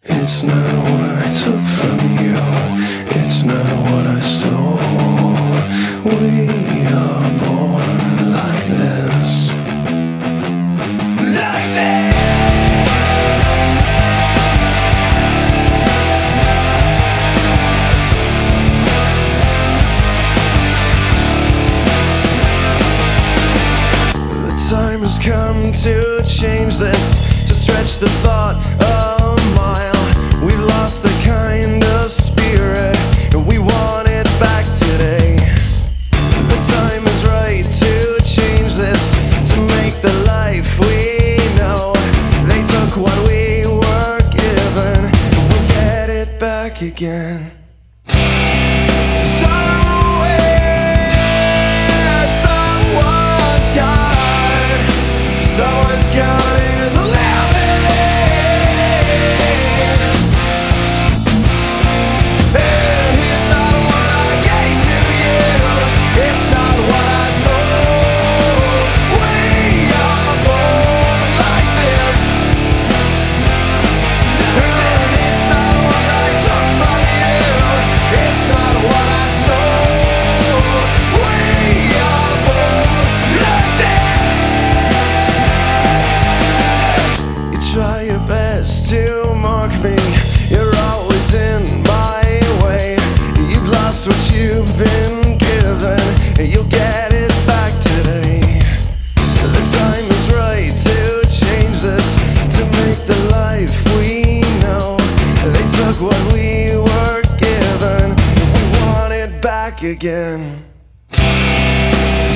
It's not what I took from you, it's not what I stole. We are born like this. Like this! The time has come to change this, to stretch the thought a mile. We've lost the kind of spirit we want it back today. The time is right to change this, to make the life we know. They took what we were given, we'll get it back again. Someone's got is laughing. And it's not what I gave to you, it's not what I sold. We are born like this. And it's not what I took from you, it's not what I stole. We are born like this. Try your best to mock me, you're always in my way. You've lost what you've been given, you'll get it back today. The time is right to change this, to make the life we know. They took what we were given, we want it back again.